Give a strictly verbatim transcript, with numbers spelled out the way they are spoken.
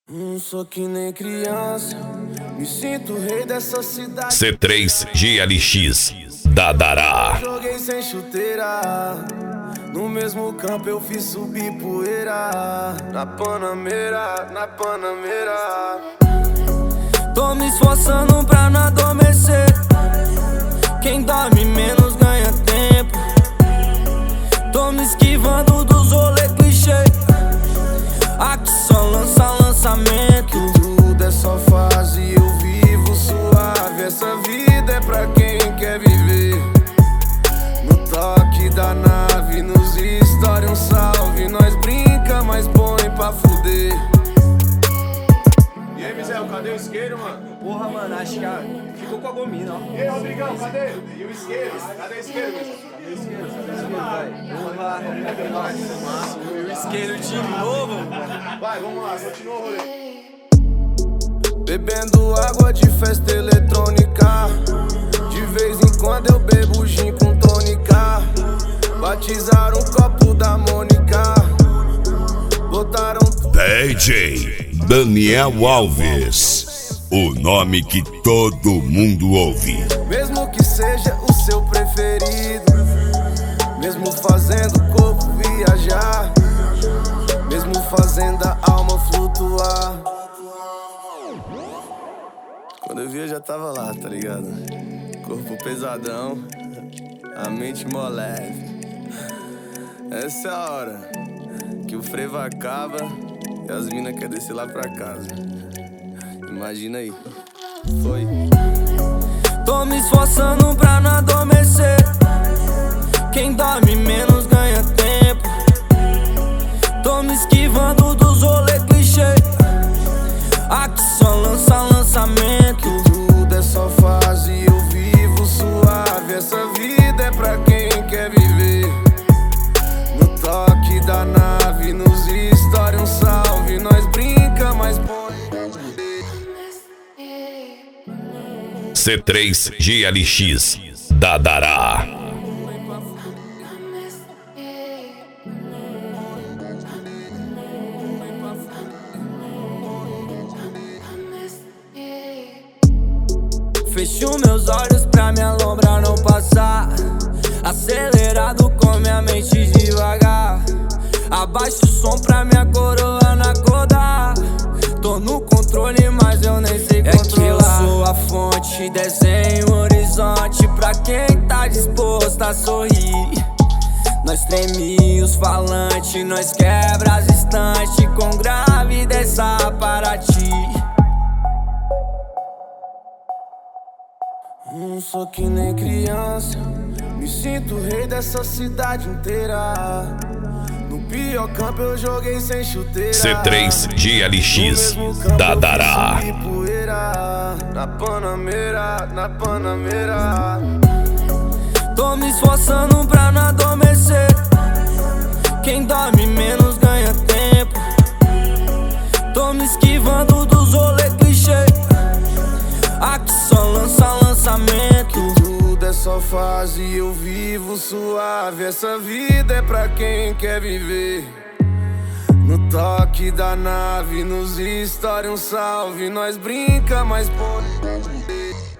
Não sou que nem criança, me sinto rei dessa cidade. C três G L X da Dará. Joguei sem chuteira, no mesmo campo eu fiz subir poeira. Na Panameira, na Panameira. Tô me esforçando pra não adormecer. Quem dorme menos ganha tempo. Tô me esquivando dos rolê clichê. Aqui só lança lançamento. Tudo é só fase, eu vivo suave. Essa vida é pra quem quer viver. No toque da nave, nos stories um salve. Nós brinca, mas põe pra fuder. E aí, Mizel, cadê o isqueiro, mano? Porra, mano, acho que a... ficou com a gomina, ó. E aí, Rodrigão, cadê? E o isqueiro? Cadê o isqueiro, Mizel? Cadê o isqueiro? Cadê o isqueiro, vai? Porra, o isqueiro de novo. Vai, vamos lá, continua o rolê. Bebendo água de festa eletrônica. De vez em quando eu bebo gin com tônica. Batizaram o copo da Mônica. Botaram D J Daniel Alves, o nome que todo mundo ouve. mesmo que seja o seu preferido, mesmo fazendo o corpo viajar, mesmo fazendo a alma flutuar. Quando eu vi eu já tava lá, tá ligado? Corpo pesadão, a mente mó leve. Essa é a hora que o frevo acaba e as minas querem descer lá pra casa. Imagina aí. Foi. Tô me esforçando pra não adormecer. Quem dorme menos ganha tempo. Tô me esquivando dos rolê clichê. Aqui só lança lançamento. Tudo é só fase, eu vivo suave. Essa vida é pra quem quer viver. No toque da nave, nos stories um salve. Nós brinca, mas põe. C três G L X da Dará. Fecho meus olhos pra minha lombra não passar. Acelerado com minha mente devagar. Abaixo o som pra minha coroa não acordar. Tô no controle, mas eu nem sei controlar. É que eu sou a fonte, desenho o horizonte pra quem tá disposto a sorrir. Nós treme os falantes, nós quebra as estantes com grave dessa para ti. Não sou que nem criança, me sinto rei dessa cidade inteira. No pior campo eu joguei sem chuteira. C três G L X da Dará. Na Panameira, na Panameira. Tô me esforçando pra não adormecer. Quem dorme menos ganha tempo. Tô me esquivando dos rolê clichê. Aqui só lança lançamento. Tudo é só fase, eu vivo suave. Essa vida é pra quem quer viver. No toque da nave, nos stories um salve. Nós brinca, mas põe.